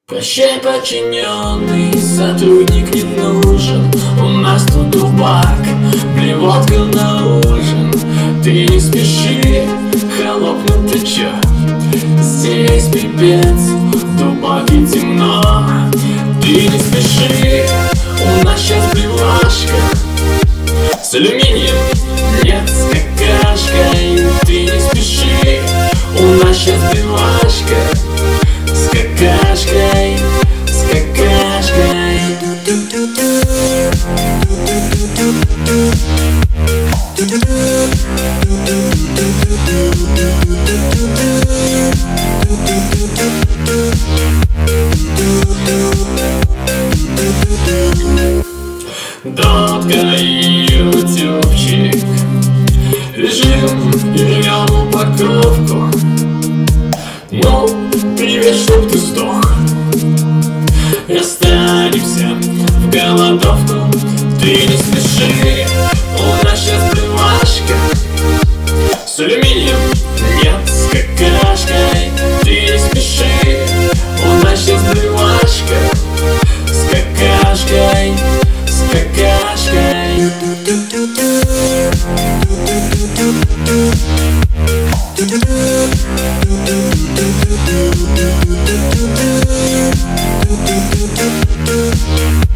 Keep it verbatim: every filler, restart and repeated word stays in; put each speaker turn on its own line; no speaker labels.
Прощай, подчиненный, сотрудник не нужен. У нас тут дубак, блевотка на ужин. Ты не спеши, холоп, ну ты чё? Здесь пипец, дубак и темно. Ты не спеши, у нас сейчас блевашка с алюминием, нет, с какашкой. Ты не спеши, у нас сейчас блевашка с какашкой, с какашкой. Дотка и ютубчик, лежим и рвем упаковку. Ну, привет, чтоб ты сдох. Расстанемся в голодовку. Ты не спеши, у нас сейчас блевашка с алюминием, нет, с какашкой. Ты не спеши, у нас сейчас блевашка с какашкой, с какашкой. Thank you.